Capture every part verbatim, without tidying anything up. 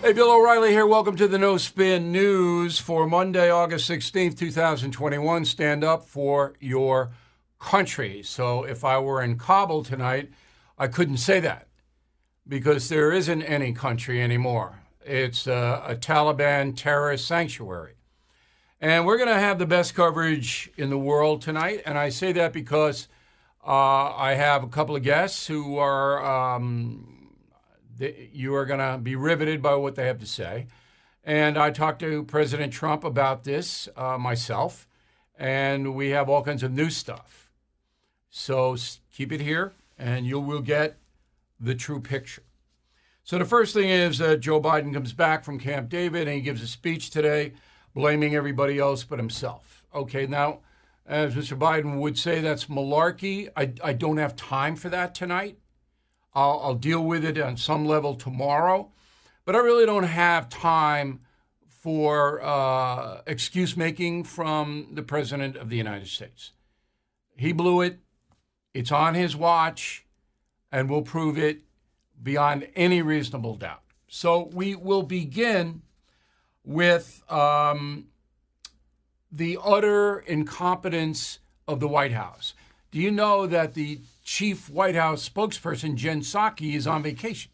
Hey, Bill O'Reilly here. Welcome to the No Spin News for Monday, August sixteenth, twenty twenty-one. Stand up for your country. So if I were in Kabul tonight, I couldn't say that because there isn't any country anymore. It's a, a Taliban terrorist sanctuary. And we're going to have the best coverage in the world tonight. And I say that because uh, I have a couple of guests who are... Um, You are going to be riveted by what they have to say. And I talked to President Trump about this uh, myself, and we have all kinds of new stuff. So keep it here, and you will get the true picture. So the first thing is that Joe Biden comes back from Camp David, and he gives a speech today blaming everybody else but himself. Okay, now, as Mister Biden would say, that's malarkey. I, I don't have time for that tonight. I'll, I'll deal with it on some level tomorrow, but I really don't have time for uh, excuse making from the President of the United States. He blew it. It's on his watch, and we'll prove it beyond any reasonable doubt. So we will begin with um, the utter incompetence of the White House. Do you know that the chief White House spokesperson, Jen Psaki, is on vacation?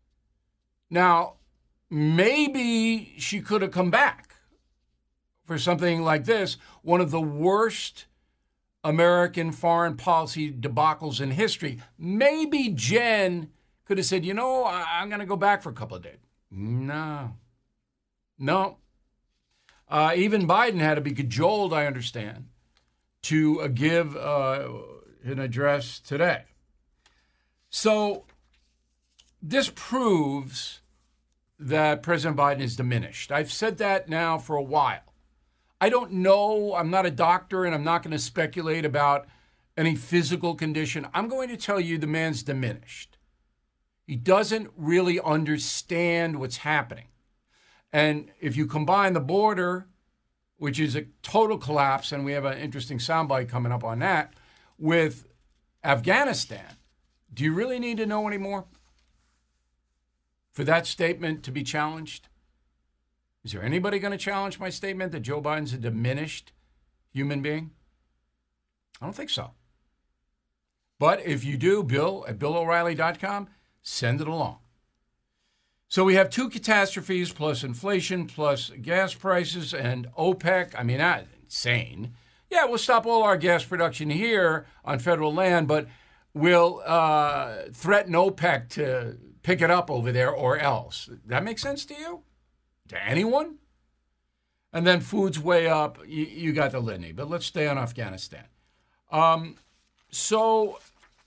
Now, maybe she could have come back for something like this, one of the worst American foreign policy debacles in history. Maybe Jen could have said, you know, I'm going to go back for a couple of days. No. No. Uh, even Biden had to be cajoled, I understand, to uh, give uh, an address today. So this proves that President Biden is diminished. I've said that now for a while. I don't know. I'm not a doctor, and I'm not going to speculate about any physical condition. I'm going to tell you the man's diminished. He doesn't really understand what's happening. And if you combine the border, which is a total collapse, and we have an interesting soundbite coming up on that, with Afghanistan, do you really need to know anymore for that statement to be challenged? Is there anybody going to challenge my statement that Joe Biden's a diminished human being? I don't think so. But if you do, Bill at bill o'reilly dot com, send it along. So we have two catastrophes plus inflation plus gas prices and OPEC. I mean, that's insane. Yeah, we'll stop all our gas production here on federal land, but we'll uh, threaten OPEC to pick it up over there or else. That makes sense to you? To anyone? And then food's way up. You, you got the litany, but let's stay on Afghanistan. Um, so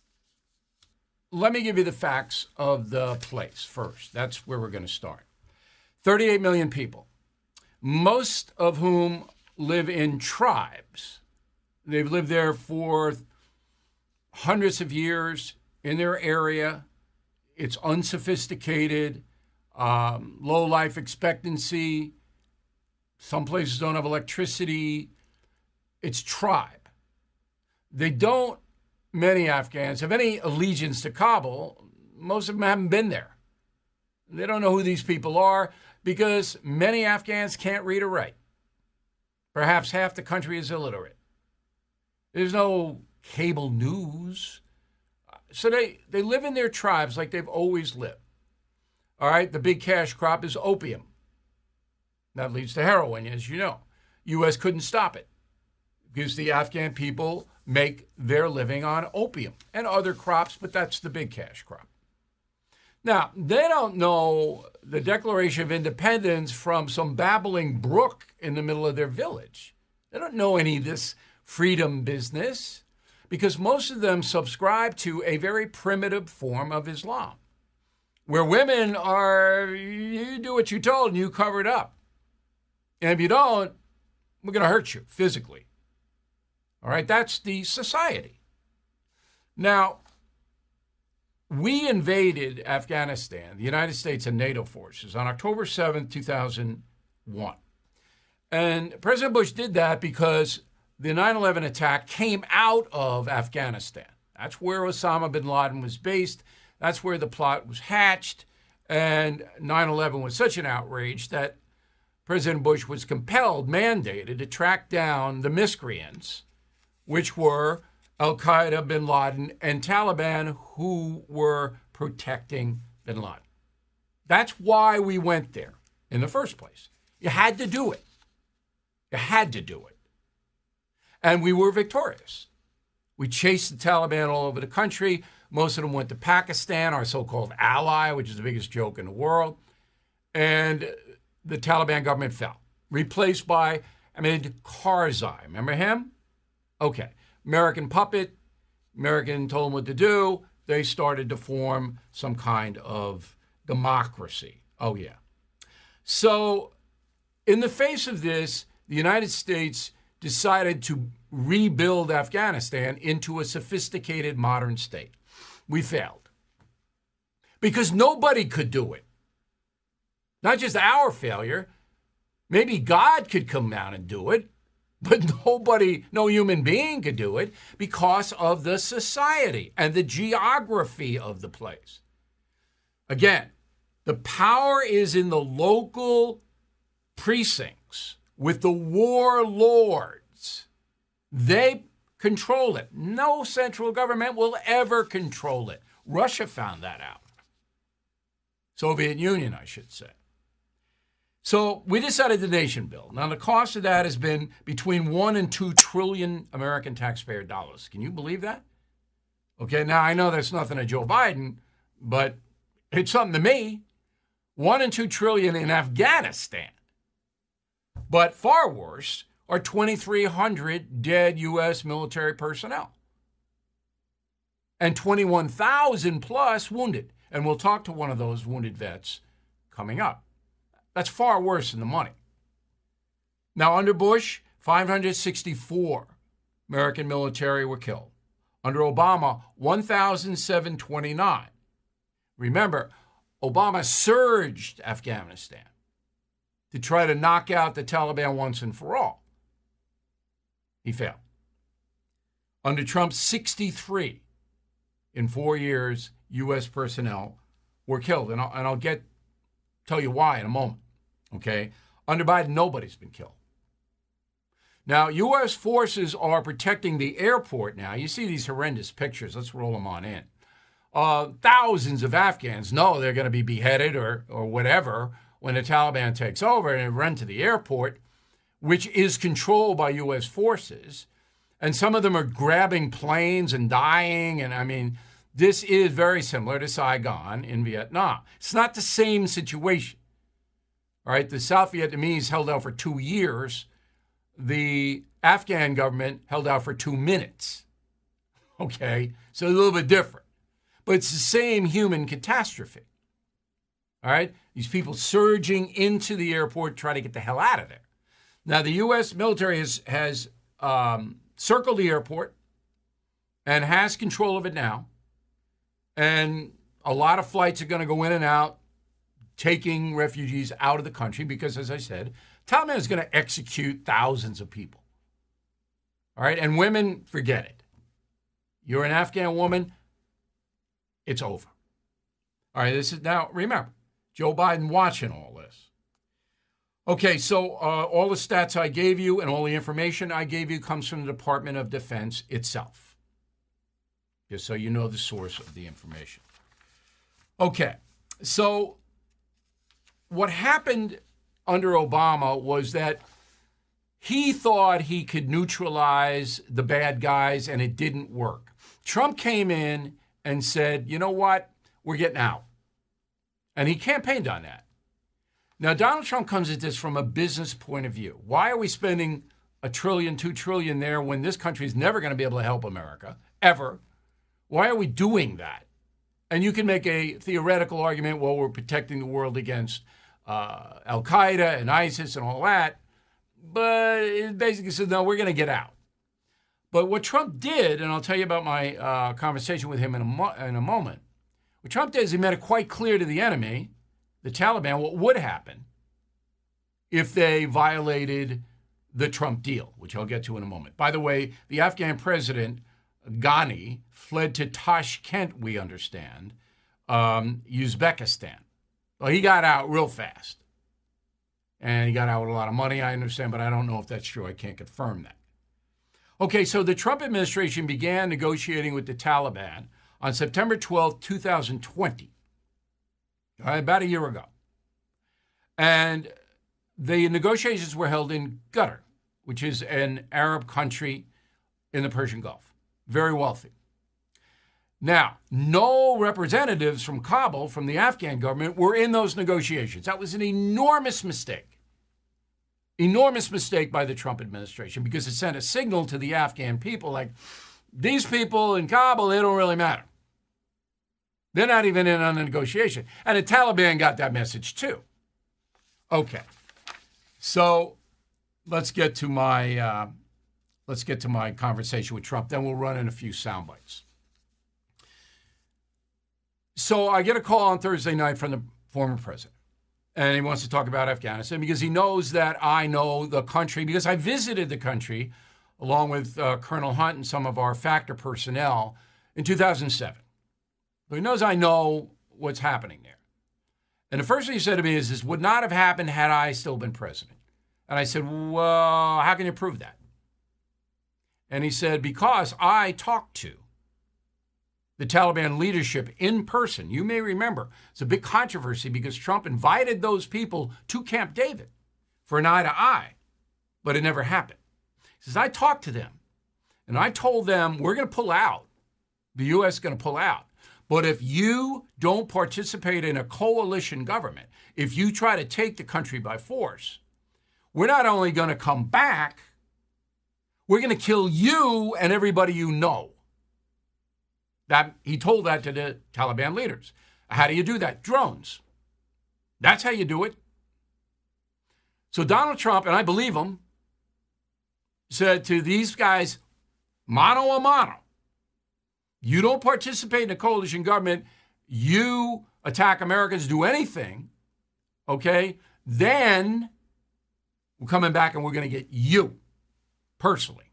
let me give you the facts of the place first. That's where we're going to start. thirty-eight million people, most of whom live in tribes. They've lived there for hundreds of years in their area. It's unsophisticated, um, low life expectancy. Some places don't have electricity. It's tribe. They don't, many Afghans, have any allegiance to Kabul. Most of them haven't been there. They don't know who these people are because many Afghans can't read or write. Perhaps half the country is illiterate. There's no cable news. So they, they live in their tribes like they've always lived. All right, the big cash crop is opium. That leads to heroin, as you know. U S couldn't stop it because the Afghan people make their living on opium and other crops, but that's the big cash crop. Now, they don't know the Declaration of Independence from some babbling brook in the middle of their village. They don't know any of this freedom business because most of them subscribe to a very primitive form of Islam, where women are, you do what you're told and you cover it up. And if you don't, we're going to hurt you physically. All right, that's the society. Now, we invaded Afghanistan, the United States and NATO forces, on October seventh, two thousand one. And President Bush did that because the nine eleven attack came out of Afghanistan. That's where Osama bin Laden was based. That's where the plot was hatched. And nine eleven was such an outrage that President Bush was compelled, mandated, to track down the miscreants, which were Al-Qaeda, bin Laden, and Taliban, who were protecting bin Laden. That's why we went there in the first place. You had to do it. You had to do it. And we were victorious. We chased the Taliban all over the country. Most of them went to Pakistan, our so-called ally, which is the biggest joke in the world. And the Taliban government fell, replaced by Hamid Karzai. Remember him? Okay. American puppet. American told them what to do. They started to form some kind of democracy. Oh, yeah. So in the face of this, the United States decided to rebuild Afghanistan into a sophisticated modern state. We failed because nobody could do it. Not just our failure. Maybe God could come down and do it, but nobody, no human being could do it because of the society and the geography of the place. Again, the power is in the local precincts with the warlords. They control it. No central government will ever control it. Russia found that out. Soviet Union, I should say. So we decided the nation build. Now, the cost of that has been between one and two trillion American taxpayer dollars. Can you believe that? Okay, now I know that's nothing to Joe Biden, but it's something to me. One and two trillion in Afghanistan. But far worse are twenty-three hundred dead U S military personnel and twenty-one thousand plus wounded. And we'll talk to one of those wounded vets coming up. That's far worse than the money. Now, under Bush, five hundred sixty-four American military were killed. Under Obama, one thousand seven hundred twenty-nine. Remember, Obama surged Afghanistan to try to knock out the Taliban once and for all. He failed. Under Trump, sixty-three in four years, U S personnel were killed. And I'll, and I'll get tell you why in a moment. Okay? Under Biden, nobody's been killed. Now, U S forces are protecting the airport now. You see these horrendous pictures. Let's roll them on in. Uh, thousands of Afghans know they're going to be beheaded or, or whatever when the Taliban takes over, and they run to the airport, which is controlled by U S forces. And some of them are grabbing planes and dying. And I mean, this is very similar to Saigon in Vietnam. It's not the same situation. All right, the South Vietnamese held out for two years. The Afghan government held out for two minutes. Okay, so a little bit different. But it's the same human catastrophe. All right, these people surging into the airport, trying to get the hell out of there. Now, the U S military has, has um, circled the airport and has control of it now. And a lot of flights are going to go in and out, taking refugees out of the country because, as I said, Taliban is going to execute thousands of people. All right, and women, forget it. You're an Afghan woman, it's over. All right, this is now, remember, Joe Biden watching all this. Okay, so uh, all the stats I gave you and all the information I gave you comes from the Department of Defense itself. Just so you know the source of the information. Okay, so what happened under Obama was that he thought he could neutralize the bad guys, and it didn't work. Trump came in and said, you know what, we're getting out. And he campaigned on that. Now, Donald Trump comes at this from a business point of view. Why are we spending a trillion, two trillion there when this country is never going to be able to help America, ever? Why are we doing that? And you can make a theoretical argument, well, we're protecting the world against uh, Al-Qaeda and ISIS and all that. But it basically says, no, we're going to get out. But what Trump did, and I'll tell you about my uh, conversation with him in a, mo- in a moment, what Trump did is he made it quite clear to the enemy, the Taliban, what would happen if they violated the Trump deal, which I'll get to in a moment. By the way, the Afghan president, Ghani, fled to Tashkent, we understand, um, Uzbekistan. Well, he got out real fast. And he got out with a lot of money, I understand, but I don't know if that's true. I can't confirm that. Okay, so the Trump administration began negotiating with the Taliban on September twelfth, two thousand twenty, all right, about a year ago. And the negotiations were held in Qatar, which is an Arab country in the Persian Gulf, very wealthy. Now, no representatives from Kabul, from the Afghan government, were in those negotiations. That was an enormous mistake. Enormous mistake by the Trump administration because it sent a signal to the Afghan people like, these people in Kabul, they don't really matter. They're not even in on the negotiation. And the Taliban got that message too. Okay. So let's get to my uh, let's get to my conversation with Trump. Then we'll run in a few sound bites. So I get a call on Thursday night from the former president, and he wants to talk about Afghanistan because he knows that I know the country, because I visited the country along with uh, Colonel Hunt and some of our factor personnel in two thousand seven. So he knows I know what's happening there. And the first thing he said to me is, this would not have happened had I still been president. And I said, well, how can you prove that? And he said, because I talked to the Taliban leadership in person. You may remember, it's a big controversy because Trump invited those people to Camp David for an eye to eye, but it never happened. He says, I talked to them, and I told them, we're going to pull out. The U S is going to pull out. But if you don't participate in a coalition government, if you try to take the country by force, we're not only going to come back, we're going to kill you and everybody you know. That he told that to the Taliban leaders. How do you do that? Drones. That's how you do it. So Donald Trump, and I believe him, said to these guys, mano a mano, you don't participate in a coalition government, you attack Americans, do anything, okay, then we're coming back and we're going to get you personally.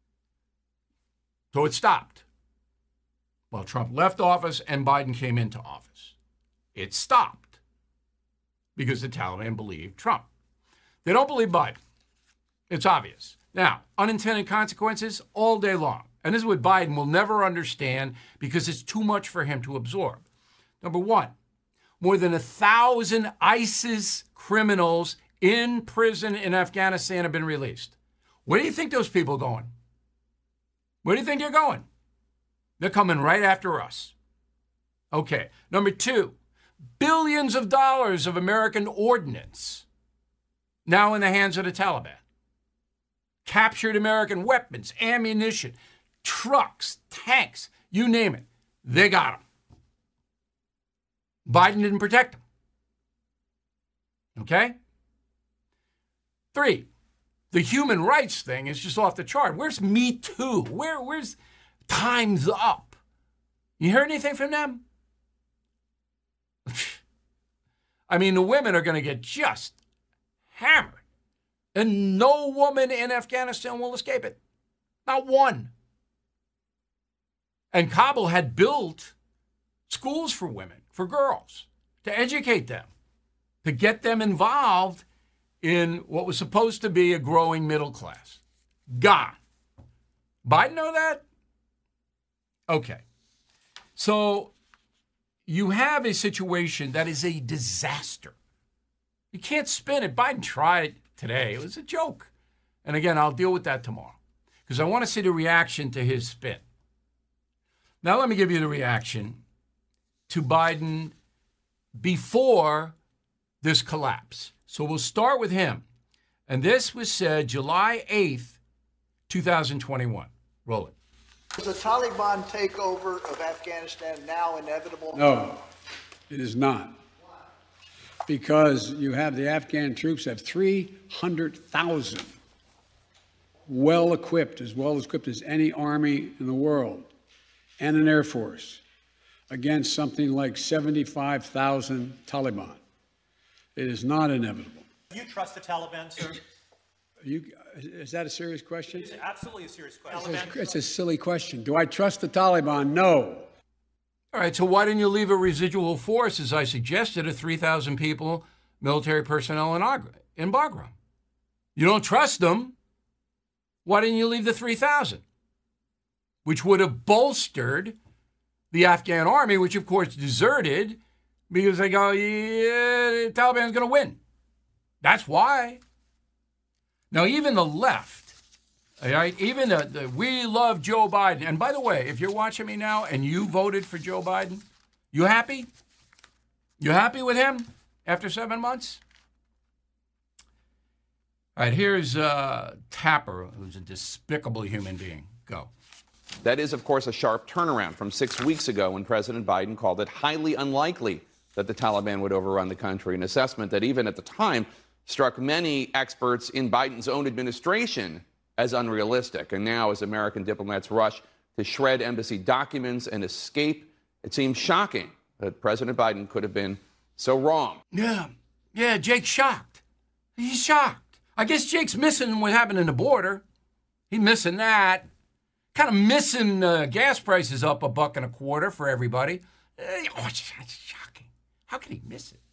So it stopped. Well, Trump left office and Biden came into office. It stopped because the Taliban believed Trump. They don't believe Biden. It's obvious. Now, unintended consequences all day long. And this is what Biden will never understand because it's too much for him to absorb. Number one, more than a thousand ISIS criminals in prison in Afghanistan have been released. Where do you think those people are going? Where do you think they're going? They're coming right after us. Okay. Number two, billions of dollars of American ordnance now in the hands of the Taliban. Captured American weapons, ammunition, trucks, tanks, you name it. They got them. Biden didn't protect them. Okay? Three, the human rights thing is just off the chart. Where's Me Too? Where, where's Time's Up? You heard anything from them? I mean, the women are going to get just hammered. And no woman in Afghanistan will escape it. Not one. And Kabul had built schools for women, for girls, to educate them, to get them involved in what was supposed to be a growing middle class. Gone. Biden know that? Okay. So you have a situation that is a disaster. You can't spin it. Biden tried today. It was a joke. And again, I'll deal with that tomorrow because I want to see the reaction to his spin. Now let me give you the reaction to Biden before this collapse. So we'll start with him. And this was said July eighth, two thousand twenty-one. Roll it. Is the Taliban takeover of Afghanistan now inevitable? No, it is not. Because you have the Afghan troops have three hundred thousand well equipped, as well equipped as any army in the world, and an air force against something like seventy-five thousand Taliban. It is not inevitable. Do you trust the Taliban, sir? You, is that a serious question? It's absolutely a serious question. It's a, it's a silly question. Do I trust the Taliban? No. All right, so why didn't you leave a residual force, as I suggested, of three thousand people, military personnel in, Agra, in Bagram? You don't trust them. Why didn't you leave the three thousand? Which would have bolstered the Afghan army, which, of course, deserted because they go, yeah, the Taliban's going to win. That's why. Now, even the left, all right, even the, the we love Joe Biden. And by the way, if you're watching me now and you voted for Joe Biden, you happy? You happy with him after seven months? All right, here's uh, Tapper, who's a despicable human being. Go. That is, of course, a sharp turnaround from six weeks ago when President Biden called it highly unlikely that the Taliban would overrun the country, an assessment that even at the time struck many experts in Biden's own administration as unrealistic. And now, as American diplomats rush to shred embassy documents and escape, it seems shocking that President Biden could have been so wrong. Yeah, yeah, Jake's shocked. He's shocked. I guess Jake's missing what happened in the border. He's missing that. Kind of missing uh, gas prices up a buck and a quarter for everybody. Uh, oh, it's shocking. How can he miss it?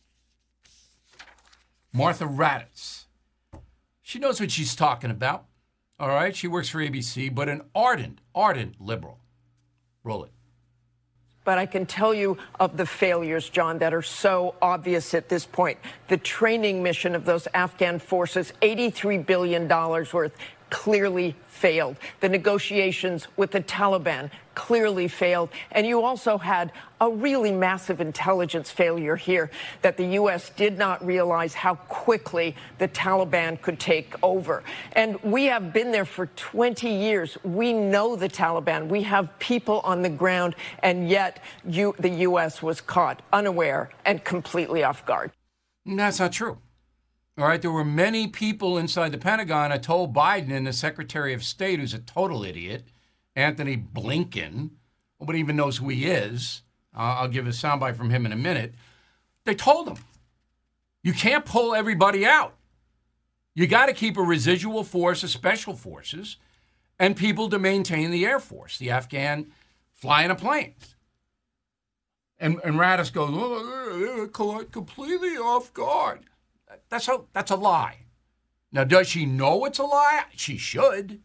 Martha Raddatz. She knows what she's talking about. All right, she works for A B C, but an ardent, ardent liberal. Roll it. But I can tell you of the failures, John, that are so obvious at this point. The training mission of those Afghan forces, eighty-three billion dollars worth, clearly failed. The negotiations with the Taliban clearly failed. And you also had a really massive intelligence failure here, that the U S did not realize how quickly the Taliban could take over. And we have been there for twenty years. We know the Taliban. We have people on the ground, and yet you, the U S was caught unaware and completely off guard. That's not true. All right, there were many people inside the Pentagon that told Biden and the Secretary of State, who's a total idiot, Anthony Blinken, nobody even knows who he is. Uh, I'll give a soundbite from him in a minute. They told him, you can't pull everybody out. You got to keep a residual force of special forces and people to maintain the Air Force, the Afghan flying a plane. And, and Raddatz goes, oh, they were caught completely off guard. That's a, that's a lie. Now, does she know it's a lie? She should.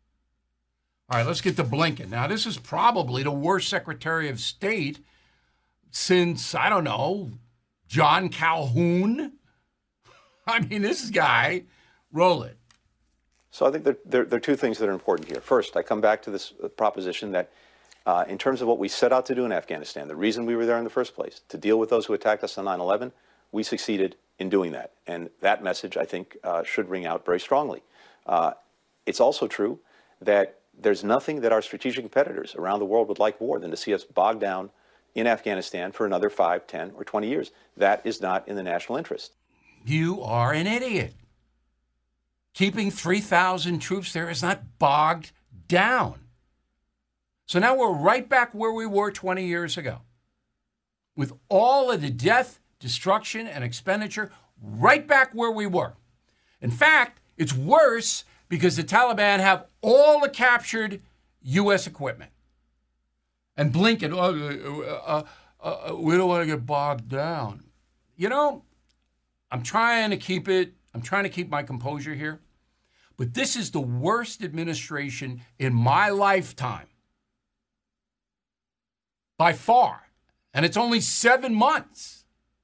All right, let's get to Blinken. Now, this is probably the worst Secretary of State since, I don't know, John Calhoun. I mean, this guy, roll it. So I think there, there, there are two things that are important here. First, I come back to this proposition that uh, in terms of what we set out to do in Afghanistan, the reason we were there in the first place, to deal with those who attacked us on nine eleven, we succeeded in doing that. And that message, I think, uh, should ring out very strongly. Uh, it's also true that there's nothing that our strategic competitors around the world would like more than to see us bogged down in Afghanistan for another five, ten, or twenty years. That is not in the national interest. You are an idiot. Keeping three thousand troops there is not bogged down. So now we're right back where we were twenty years ago. With all of the death, destruction, and expenditure, right back where we were. In fact, it's worse because the Taliban have all the captured U S equipment. And Blinken, oh, uh, uh, uh, we don't want to get bogged down. You know, I'm trying to keep it, I'm trying to keep my composure here. But this is the worst administration in my lifetime. By far. And it's only seven months.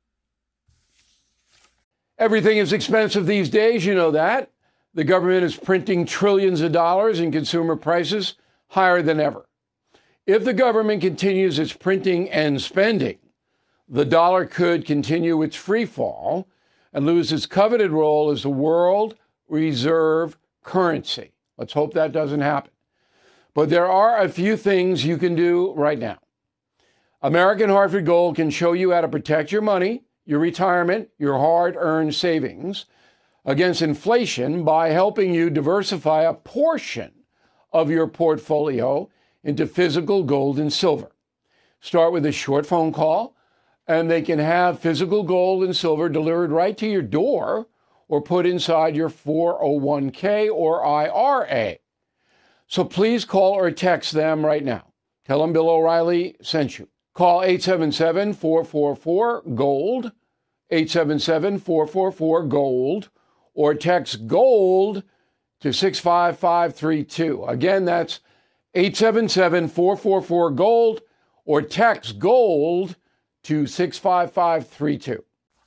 Everything is expensive these days, you know that. The government is printing trillions of dollars and consumer prices higher than ever. If the government continues its printing and spending, the dollar could continue its free fall and lose its coveted role as the world reserve currency. Let's hope that doesn't happen. But there are a few things you can do right now. American Hartford Gold can show you how to protect your money, your retirement, your hard-earned savings against inflation by helping you diversify a portion of your portfolio into physical gold and silver. Start with a short phone call, and they can have physical gold and silver delivered right to your door or put inside your four oh one k or I R A. So please call or text them right now. Tell them Bill O'Reilly sent you. Call eight seven seven, four four four, GOLD, eight seven seven, four four four, GOLD, or text GOLD to six five five three two. Again, that's eight seven seven, four four four, GOLD, or text GOLD to six five five three two.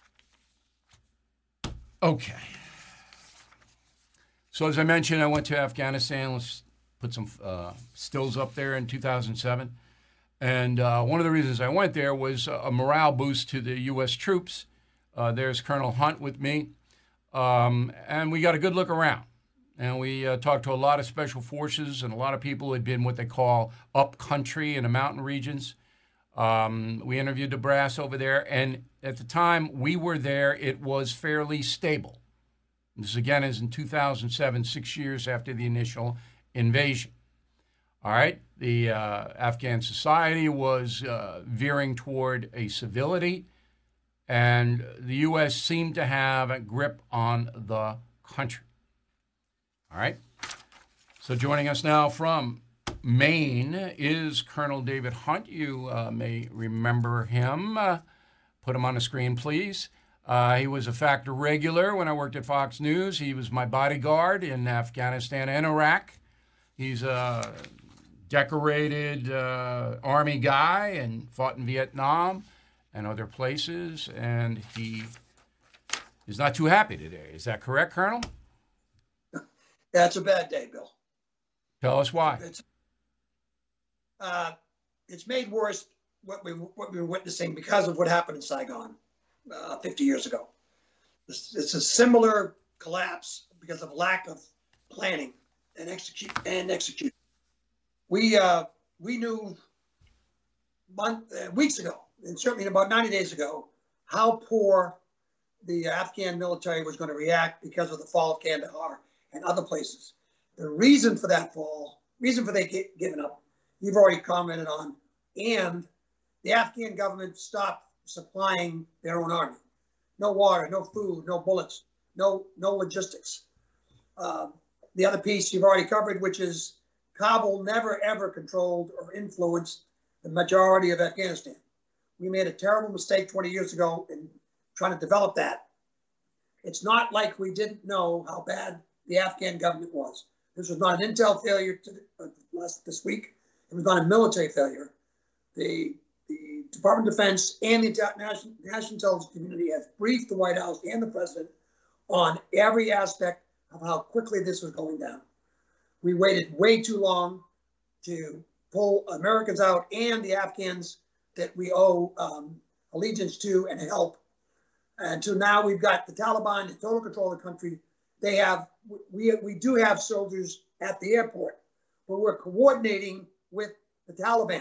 Okay. So as I mentioned, I went to Afghanistan. Let's put some uh, stills up there in two thousand seven. And uh, one of the reasons I went there was a morale boost to the U S troops. Uh, there's Colonel Hunt with me. Um, and we got a good look around. And we uh, talked to a lot of special forces and a lot of people who had been what they call up country in the mountain regions. Um, we interviewed the brass over there. And at the time we were there, it was fairly stable. This, again, is in two thousand seven, six years after the initial invasion. All right, the uh, Afghan society was uh, veering toward a civility, and the U S seemed to have a grip on the country. All right, so joining us now from Maine is Colonel David Hunt. You uh, may remember him. Uh, put him on the screen, please. Uh, he was a factor regular when I worked at Fox News. He was my bodyguard in Afghanistan and Iraq. He's a decorated uh, Army guy and fought in Vietnam and other places, and he is not too happy today. Is that correct, Colonel? Yeah, it's a bad day, Bill. Tell us why. It's, uh, it's made worse what we what we were witnessing because of what happened in Saigon uh, fifty years ago. It's, it's a similar collapse because of lack of planning and execute and execute. We uh, we knew month, uh, weeks ago, and certainly about ninety days ago, how poor the Afghan military was going to react because of the fall of Kandahar and other places. The reason for that fall, reason for they get given up, you've already commented on, and the Afghan government stopped supplying their own army. No water, no food, no bullets, no no logistics. Uh, the other piece you've already covered, which is Kabul never, ever controlled or influenced the majority of Afghanistan. We made a terrible mistake twenty years ago in trying to develop that. It's not like we didn't know how bad the Afghan government was. This was not an intel failure to the, uh, last this week. It was not a military failure. The, the Department of Defense and the national, national intelligence community has briefed the White House and the president on every aspect of how quickly this was going down. We waited way too long to pull Americans out and the Afghans that we owe um, allegiance to and help. Until now, we've got the Taliban in total control of the country. They have, we, we do have soldiers at the airport, but we're coordinating with the Taliban.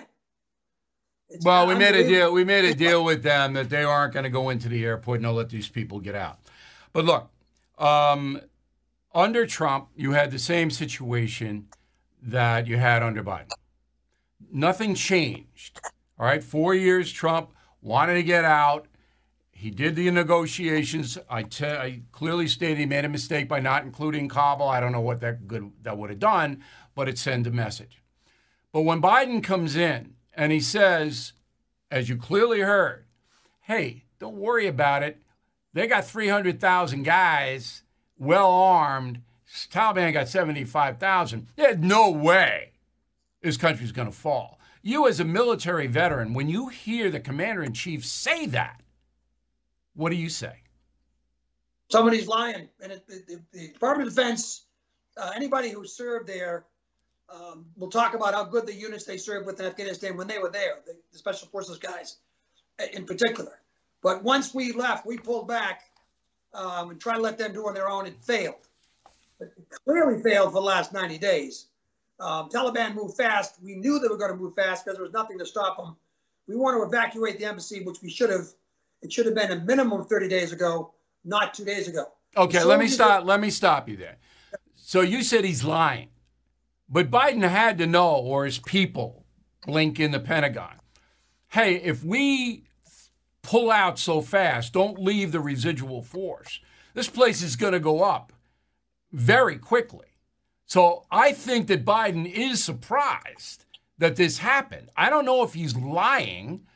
It's well, we made a deal. We made a deal with them that they aren't going to go into the airport and they'll let these people get out. But look, um, under Trump, you had the same situation that you had under Biden. Nothing changed. All right, four years Trump wanted to get out. He did the negotiations. I, te- I clearly stated he made a mistake by not including Kabul. I don't know what that good that would have done, but it sent a message. But when Biden comes in and he says, as you clearly heard, hey, don't worry about it. They got three hundred thousand guys, well-armed. Taliban got seventy-five thousand. There's no way this country's going to fall. You as a military veteran, when you hear the commander-in-chief say that, what do you say? Somebody's lying. And it, the, the Department of Defense, uh, anybody who served there um, will talk about how good the units they served with in Afghanistan when they were there, the, the Special Forces guys in particular. But once we left, we pulled back um, and tried to let them do it on their own. It failed. It clearly failed for the last ninety days. Um, Taliban moved fast. We knew they were going to move fast because there was nothing to stop them. We want to evacuate the embassy, which we should have. It should have been a minimum of thirty days ago, not two days ago. Okay, let me stop. Let me stop you there. So you said he's lying, but Biden had to know, or his people blink in the Pentagon. Hey, if we pull out so fast, don't leave the residual force. This place is going to go up very quickly. So I think that Biden is surprised that this happened. I don't know if he's lying,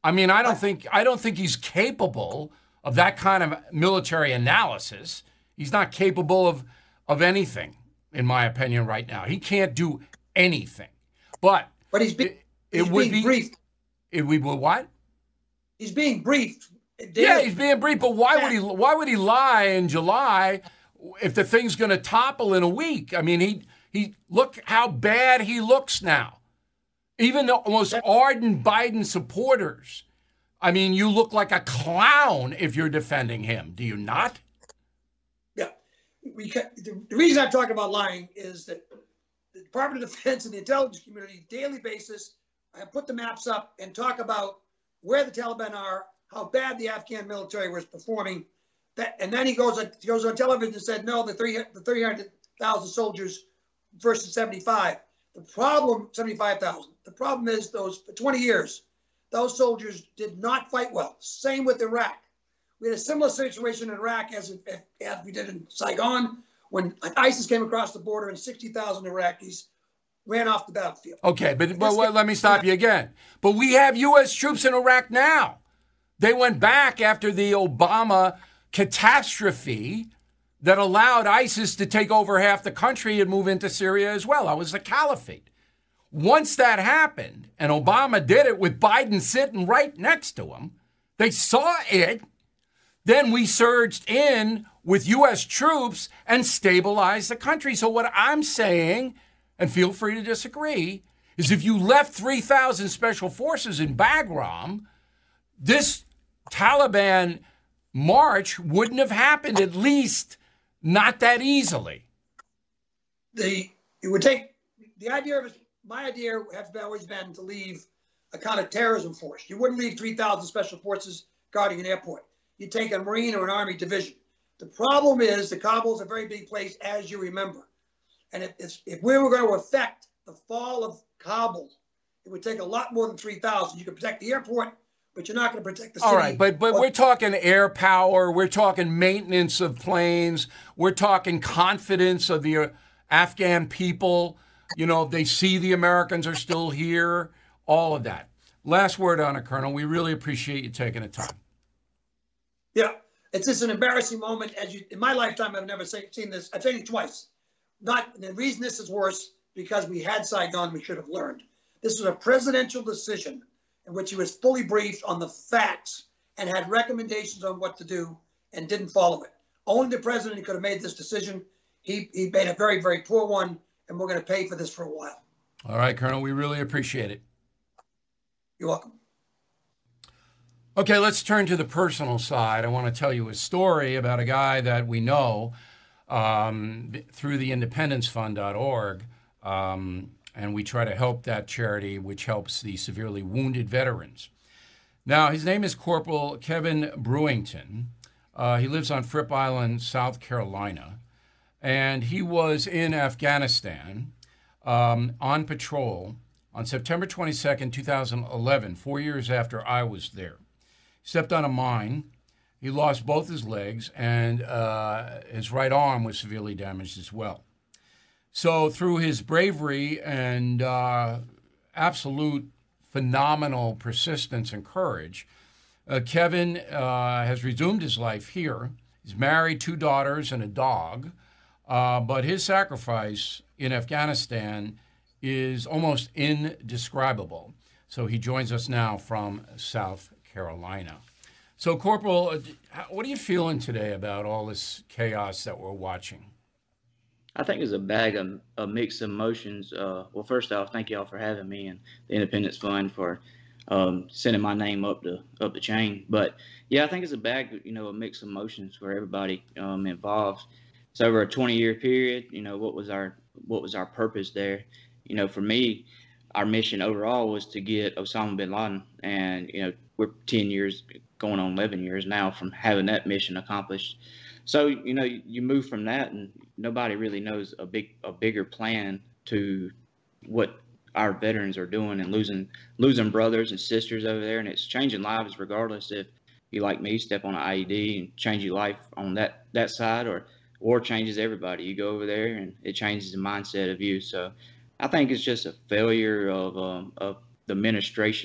I mean, I don't think I don't think he's capable of that kind of military analysis. He's not capable of of anything, in my opinion, right now. He can't do anything. But But he's, be, it, he's it would being be briefed. It would be what? He's being briefed. Yeah, he's being briefed. But why would he? Why would he lie in July if the thing's going to topple in a week? I mean, he he look how bad he looks now. Even the most ardent Biden supporters. I mean, you look like a clown if you're defending him. Do you not? Yeah. We can, the, the reason I'm talking about lying is that the Department of Defense and the intelligence community, daily basis, have put the maps up and talk about where the Taliban are, how bad the Afghan military was performing. That, and then he goes on, he goes on television and said, no, the three the three hundred thousand soldiers versus seventy-five. The problem, seventy-five thousand. The problem is those, for twenty years, those soldiers did not fight well. Same with Iraq. We had a similar situation in Iraq as, as we did in Saigon when ISIS came across the border and sixty thousand Iraqis ran off the battlefield. Okay, but, but well, let me stop you again. But we have U S troops in Iraq now. They went back after the Obama catastrophe that allowed ISIS to take over half the country and move into Syria as well. That was the caliphate. Once that happened, and Obama did it with Biden sitting right next to him, they saw it, then we surged in with U S troops and stabilized the country. So what I'm saying, and feel free to disagree, is if you left three thousand special forces in Bagram, this Taliban march wouldn't have happened, at least not that easily. The it would take the idea of my idea has always been to leave a counterterrorism force. You wouldn't leave three thousand special forces guarding an airport. You'd take a Marine or an Army division. The problem is that Kabul is a very big place, as you remember. And if, if, if we were going to affect the fall of Kabul, it would take a lot more than three thousand. You could protect the airport, but you're not going to protect the city. All right, but but we're talking air power. We're talking maintenance of planes. We're talking confidence of the Afghan people. You know, they see the Americans are still here. All of that. Last word on it, Colonel. We really appreciate you taking the time. Yeah, it's just an embarrassing moment. As you, in my lifetime, I've never say, seen this. I've seen it twice. Not the reason this is worse because we had Saigon. We should have learned. This was a presidential decision in which he was fully briefed on the facts and had recommendations on what to do and didn't follow it. Only the president could have made this decision. He he made a very, very poor one, and we're going to pay for this for a while. All right, Colonel, we really appreciate it. You're welcome. Okay, let's turn to the personal side. I want to tell you a story about a guy that we know um, through the independence fund dot org. Um, and we try to help that charity, which helps the severely wounded veterans. Now, his name is Corporal Kevin Brewington. Uh, he lives on Fripp Island, South Carolina. And he was in Afghanistan um, on patrol on September twenty-second, two thousand eleven, four years after I was there. He stepped on a mine. He lost both his legs, and uh, his right arm was severely damaged as well. So through his bravery and uh, absolute phenomenal persistence and courage, uh, Kevin uh, has resumed his life here. He's married, two daughters, and a dog. Uh, but his sacrifice in Afghanistan is almost indescribable. So he joins us now from South Carolina. So, Corporal, what are you feeling today about all this chaos that we're watching? I think it's a bag of, of mixed emotions. Uh, well, first off, thank y'all for having me and the Independence Fund for um, sending my name up the up the chain. But yeah, I think it's a bag, you know, of mixed emotions for everybody um, involved. It's over a twenty-year period. You know, what was our what was our purpose there? You know, for me, our mission overall was to get Osama bin Laden, and you know, we're ten years, going on eleven years now from having that mission accomplished. So, you know, you move from that, and nobody really knows a big, a bigger plan to what our veterans are doing and losing, losing brothers and sisters over there. And it's changing lives regardless if you, like me, step on an I E D and change your life on that, that side, or, or changes everybody. You go over there and it changes the mindset of you. So I think it's just a failure of, um, of the administration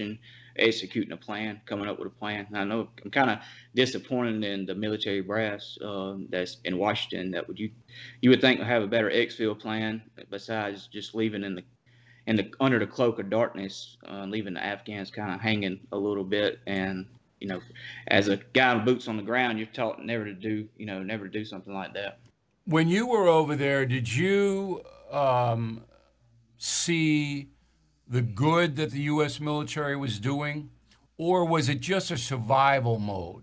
executing a plan, coming up with a plan. And I know I'm kind of disappointed in the military brass uh, that's in Washington. That would you you would think would have a better exfil plan besides just leaving in the in the under the cloak of darkness, uh, leaving the Afghans kind of hanging a little bit. And you know, as a guy with boots on the ground, you're taught never to do you know never to do something like that. When you were over there, did you um, see the good that the U S military was doing, or was it just a survival mode?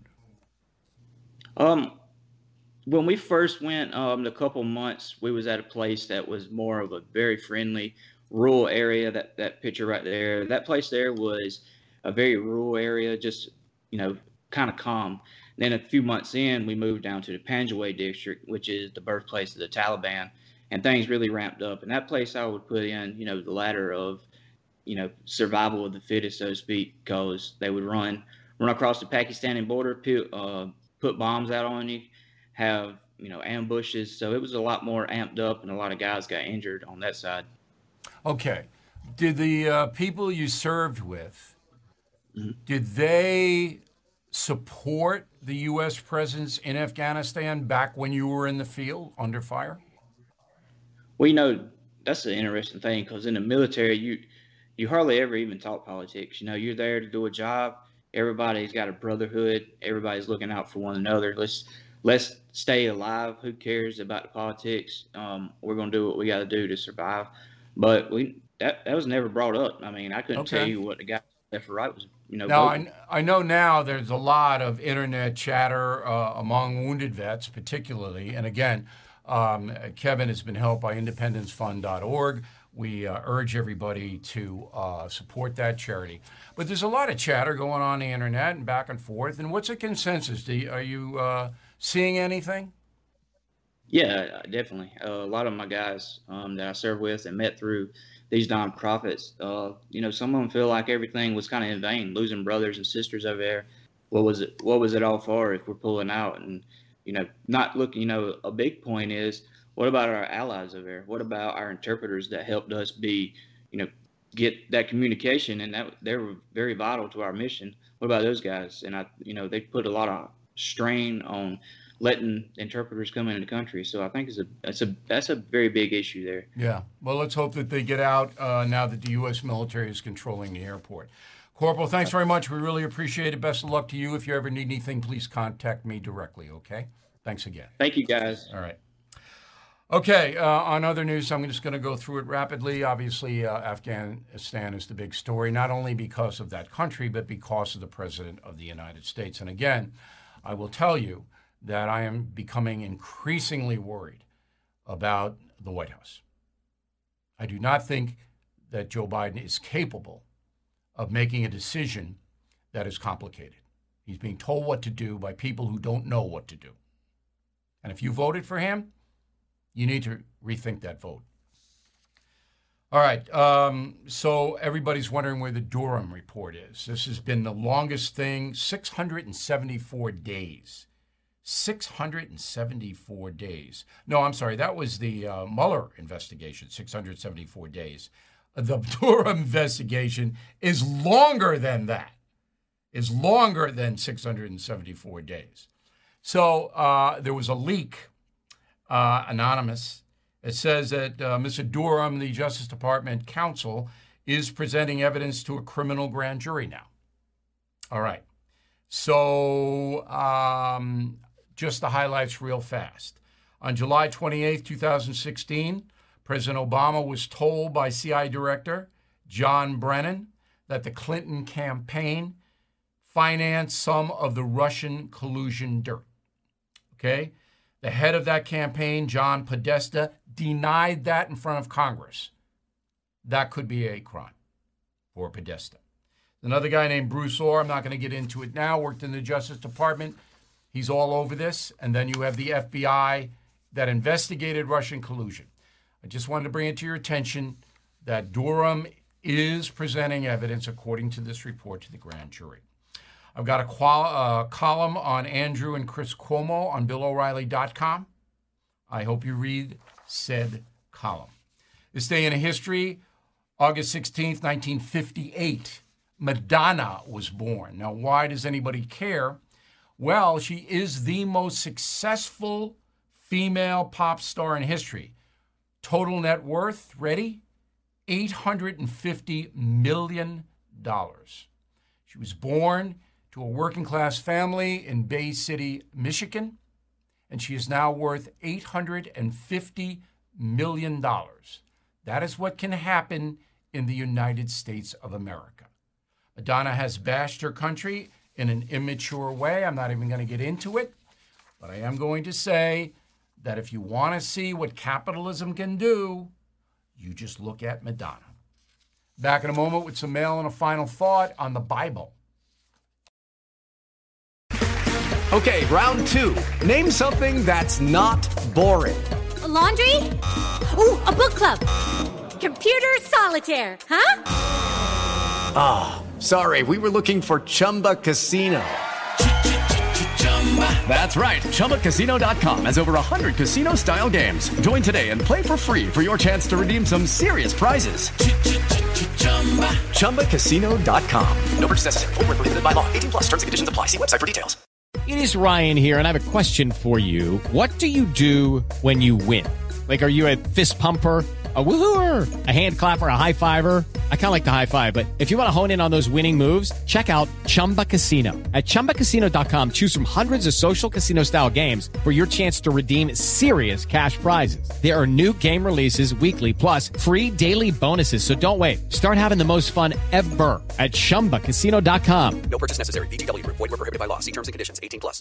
Um, when we first went, um, the couple months, we was at a place that was more of a very friendly rural area. That that picture right there, that place there was a very rural area, just you know, kind of calm. Then a few months in, we moved down to the Panjwai district, which is the birthplace of the Taliban, and things really ramped up. And that place I would put in, you know, the ladder of, you know, survival of the fittest, so to speak, because they would run, run across the Pakistani border, put, uh, put bombs out on you, have, you know, ambushes. So it was a lot more amped up, and a lot of guys got injured on that side. Okay. Did the uh, people you served with, mm-hmm. did they support the U S presence in Afghanistan back when you were in the field under fire? Well, you know, that's an interesting thing, because in the military, you you hardly ever even talk politics. You know, you're there to do a job. Everybody's got a brotherhood. Everybody's looking out for one another. Let's let's stay alive. Who cares about the politics? Um, we're gonna do what we got to do to survive. But we that that was never brought up. I mean, I couldn't Okay. tell you what the guy left or right was. You know, Now, voting. I, I know now there's a lot of internet chatter uh, among wounded vets, particularly. And again, um, Kevin has been helped by independence fund dot org. We uh, urge everybody to uh, support that charity. But there's a lot of chatter going on the internet and back and forth. And what's the consensus? Do you, are you uh, seeing anything? Yeah, definitely. Uh, a lot of my guys um, that I served with and met through these nonprofits, uh, you know, some of them feel like everything was kind of in vain, losing brothers and sisters over there. What was it? What was it all for if we're pulling out? And, you know, not looking, you know, a big point is, what about our allies over there? What about our interpreters that helped us be, you know, get that communication, and that they were very vital to our mission? What about those guys? And I, you know, they put a lot of strain on letting interpreters come into the country. So I think it's a that's a that's a very big issue there. Yeah. Well, let's hope that they get out uh, now that the U S military is controlling the airport. Corporal, thanks very much. We really appreciate it. Best of luck to you. If you ever need anything, please contact me directly, okay? Thanks again. Thank you, guys. All right. Okay, uh, on other news, I'm just going to go through it rapidly. Obviously, uh, Afghanistan is the big story, not only because of that country, but because of the President of the United States. And again, I will tell you that I am becoming increasingly worried about the White House. I do not think that Joe Biden is capable of making a decision that is complicated. He's being told what to do by people who don't know what to do. And if you voted for him, you need to rethink that vote. All right, um, so everybody's wondering where the Durham report is. This has been the longest thing, six hundred seventy-four days. six hundred seventy-four days. No, I'm sorry, that was the uh, Mueller investigation, six hundred seventy-four days. The Durham investigation is longer than that, is longer than six hundred seventy-four days. So uh, there was a leak, uh, anonymous. It says that uh, Mister Durham, the Justice Department counsel, is presenting evidence to a criminal grand jury now. All right. So um, just the highlights real fast. On July twenty-eighth, two thousand sixteen, President Obama was told by C I A Director John Brennan that the Clinton campaign financed some of the Russian collusion dirt. Okay? The head of that campaign, John Podesta, denied that in front of Congress. That could be a crime for Podesta. Another guy named Bruce Orr, I'm not going to get into it now, worked in the Justice Department. He's all over this. And then you have the F B I that investigated Russian collusion. I just wanted to bring it to your attention that Durham is presenting evidence according to this report to the grand jury. I've got a qual- uh, column on Andrew and Chris Cuomo on Bill O'Reilly dot com. I hope you read said column. This day in history, August sixteenth, nineteen fifty-eight, Madonna was born. Now, why does anybody care? Well, she is the most successful female pop star in history. Total net worth, ready? eight hundred fifty million dollars. She was born to a working-class family in Bay City, Michigan, and she is now worth eight hundred fifty million dollars. That is what can happen in the United States of America. Madonna has bashed her country in an immature way. I'm not even going to get into it, but I am going to say that if you want to see what capitalism can do, you just look at Madonna. Back in a moment with some mail and a final thought on the Bible. Okay, round two. Name something that's not boring. A laundry? Ooh, a book club. Computer solitaire, huh? Ah, oh, sorry, we were looking for Chumba Casino. That's right, Chumba Casino dot com has over one hundred casino-style games. Join today and play for free for your chance to redeem some serious prizes. Chumba Casino dot com. No purchase necessary. Void where prohibited by law. eighteen plus terms and conditions apply. See website for details. It is Ryan here, and I have a question for you. What do you do when you win? Like, are you a fist pumper, a woohooer, a hand clapper, a high fiver? I kind of like the high five, but if you want to hone in on those winning moves, check out Chumba Casino. At Chumba Casino dot com, choose from hundreds of social casino-style games for your chance to redeem serious cash prizes. There are new game releases weekly, plus free daily bonuses, so don't wait. Start having the most fun ever at Chumba Casino dot com. No purchase necessary. V G W. Void where prohibited by law. See terms and conditions. eighteen plus.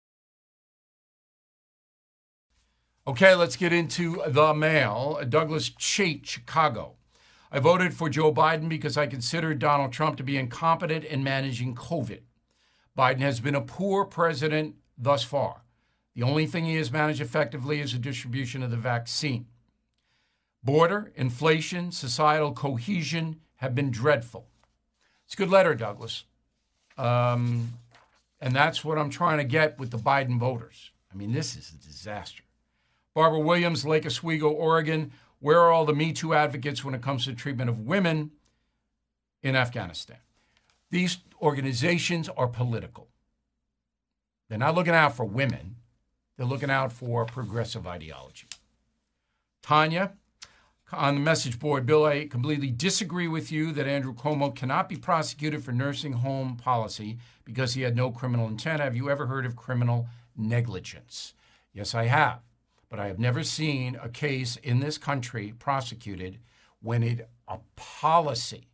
Okay, let's get into the mail. Douglas Chait, Chicago. I voted for Joe Biden because I consider Donald Trump to be incompetent in managing COVID. Biden has been a poor president thus far. The only thing he has managed effectively is the distribution of the vaccine. Border, inflation, societal cohesion have been dreadful. It's a good letter, Douglas. Um, and that's what I'm trying to get with the Biden voters. I mean, this is a disaster. Barbara Williams, Lake Oswego, Oregon. Where are all the Me Too advocates when it comes to treatment of women in Afghanistan? These organizations are political. They're not looking out for women. They're looking out for progressive ideology. Tanya, on the message board, Bill, I completely disagree with you that Andrew Cuomo cannot be prosecuted for nursing home policy because he had no criminal intent. Have you ever heard of criminal negligence? Yes, I have. But I have never seen a case in this country prosecuted when it, a policy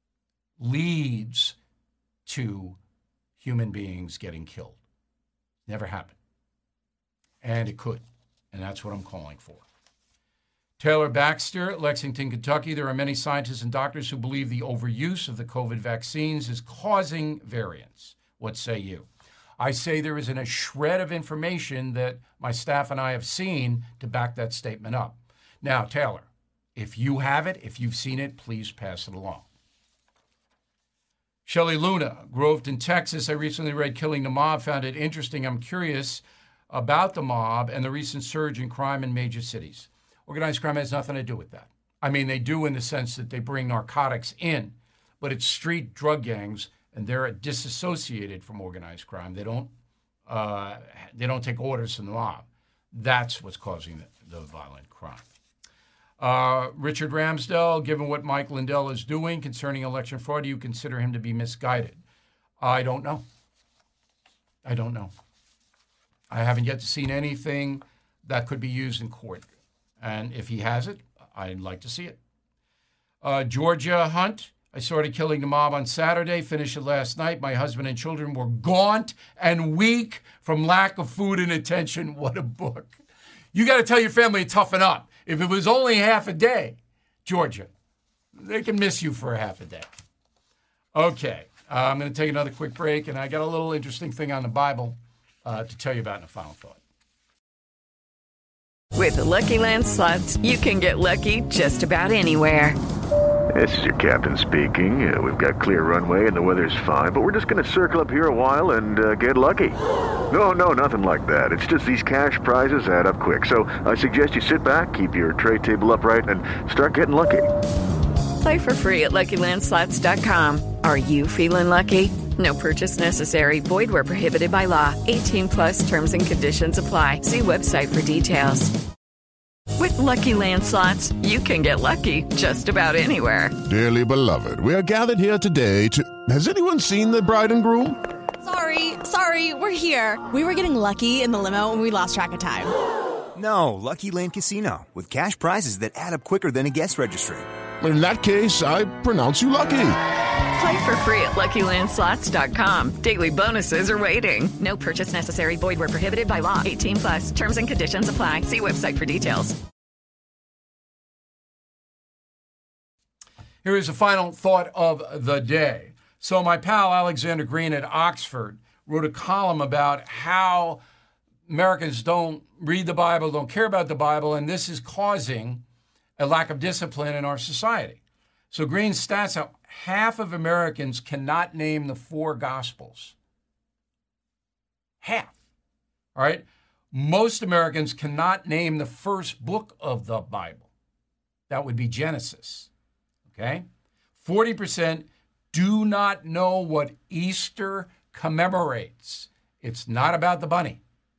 leads to human beings getting killed. Never happened. And it could. And that's what I'm calling for. Taylor Baxter, Lexington, Kentucky. There are many scientists and doctors who believe the overuse of the COVID vaccines is causing variants. What say you? I say there isn't a shred of information that my staff and I have seen to back that statement up. Now, Taylor, if you have it, if you've seen it, please pass it along. Shelley Luna, Groveton, Texas. I recently read Killing the Mob, found it interesting. I'm curious about the mob and the recent surge in crime in major cities. Organized crime has nothing to do with that. I mean, they do in the sense that they bring narcotics in, but it's street drug gangs, and they're disassociated from organized crime. They don't, uh, they don't take orders from the mob. That's what's causing the, the violent crime. Uh, Richard Ramsdell, given what Mike Lindell is doing concerning election fraud, do you consider him to be misguided? I don't know. I don't know. I haven't yet seen anything that could be used in court. And if he has it, I'd like to see it. Uh, Georgia Hunt, I started Killing the Mob on Saturday, finished it last night. My husband and children were gaunt and weak from lack of food and attention. What a book. You got to tell your family to toughen up. If it was only half a day, Georgia, they can miss you for a half a day. Okay, uh, I'm going to take another quick break, and I got a little interesting thing on the Bible uh, to tell you about in a final thought. With the Lucky Land Slots, you can get lucky just about anywhere. This is your captain speaking. Uh, we've got clear runway and the weather's fine, but we're just going to circle up here a while and uh, get lucky. No, no, nothing like that. It's just these cash prizes add up quick. So I suggest you sit back, keep your tray table upright, and start getting lucky. Play for free at Lucky Land Slots dot com. Are you feeling lucky? No purchase necessary. Void where prohibited by law. eighteen plus terms and conditions apply. See website for details. With Lucky Land Slots, you can get lucky just about anywhere. Dearly beloved, we are gathered here today to... Has anyone seen the bride and groom? Sorry, sorry, we're here. We were getting lucky in the limo and we lost track of time. No, Lucky Land Casino, with cash prizes that add up quicker than a guest registry. In that case, I pronounce you lucky. Play for free at Lucky Land Slots dot com. Daily bonuses are waiting. No purchase necessary. Void where prohibited by law. eighteen plus. Terms and conditions apply. See website for details. Here is a final thought of the day. So my pal Alexander Green at Oxford wrote a column about how Americans don't read the Bible, don't care about the Bible, and this is causing a lack of discipline in our society. So Green's stats out half of Americans cannot name the four Gospels. Half. All right? Most Americans cannot name the first book of the Bible. That would be Genesis. Okay? forty percent do not know what Easter commemorates. It's not about the bunny.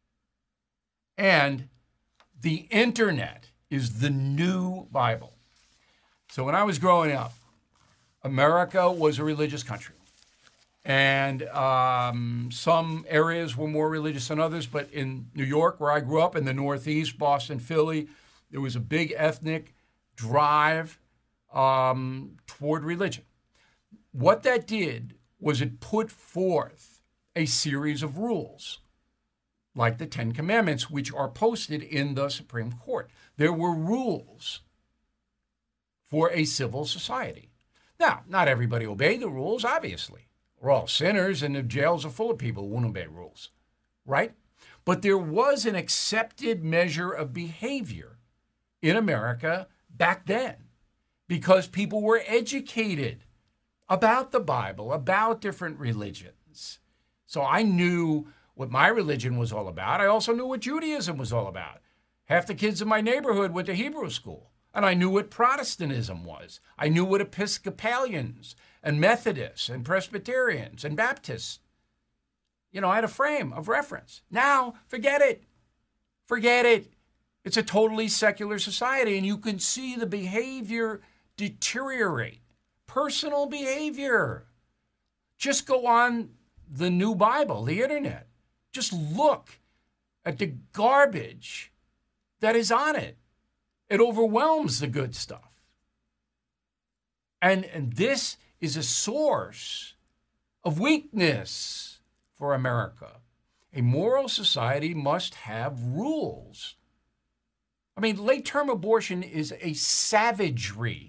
And the internet is the new Bible. So when I was growing up, America was a religious country. And um, some areas were more religious than others, but in New York, where I grew up, in the Northeast, Boston, Philly, there was a big ethnic drive um, toward religion. What that did was it put forth a series of rules, like the Ten Commandments, which are posted in the Supreme Court. There were rules for a civil society. Now, not everybody obeyed the rules, obviously. We're all sinners, and the jails are full of people who won't obey rules, right? But there was an accepted measure of behavior in America back then because people were educated about the Bible, about different religions. So I knew what my religion was all about. I also knew what Judaism was all about. Half the kids in my neighborhood went to Hebrew school, and I knew what Protestantism was. I knew what Episcopalians and Methodists and Presbyterians and Baptists, you know, I had a frame of reference. Now, forget it. Forget it. It's a totally secular society, and you can see the behavior deteriorate. Personal behavior. Just go on the new Bible, the internet. Just look at the garbage that is on it. It overwhelms the good stuff. And, and this is a source of weakness for America. A moral society must have rules. I mean, late-term abortion is a savagery.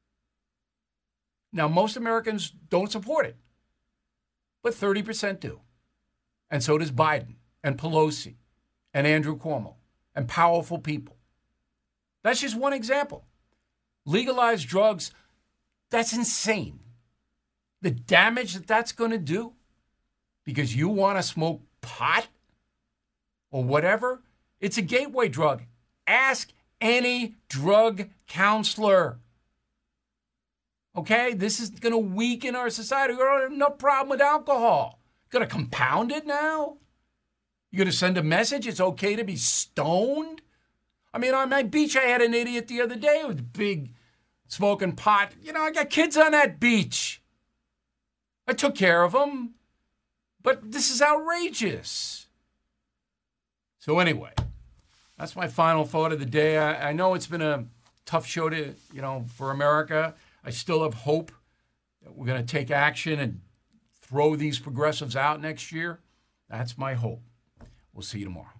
Now, most Americans don't support it, but thirty percent do. And so does Biden and Pelosi and Andrew Cuomo and powerful people. That's just one example. Legalized drugs, that's insane. The damage that that's going to do because you want to smoke pot or whatever, it's a gateway drug. Ask any drug counselor. Okay, this is going to weaken our society. We don't have enough problem with alcohol. Going to compound it now? You're going to send a message it's okay to be stoned? I mean, on my beach, I had an idiot the other day with big smoking pot. You know, I got kids on that beach. I took care of them. But this is outrageous. So anyway, that's my final thought of the day. I, I know it's been a tough show to, you know, for America. I still have hope that we're going to take action and throw these progressives out next year. That's my hope. We'll see you tomorrow.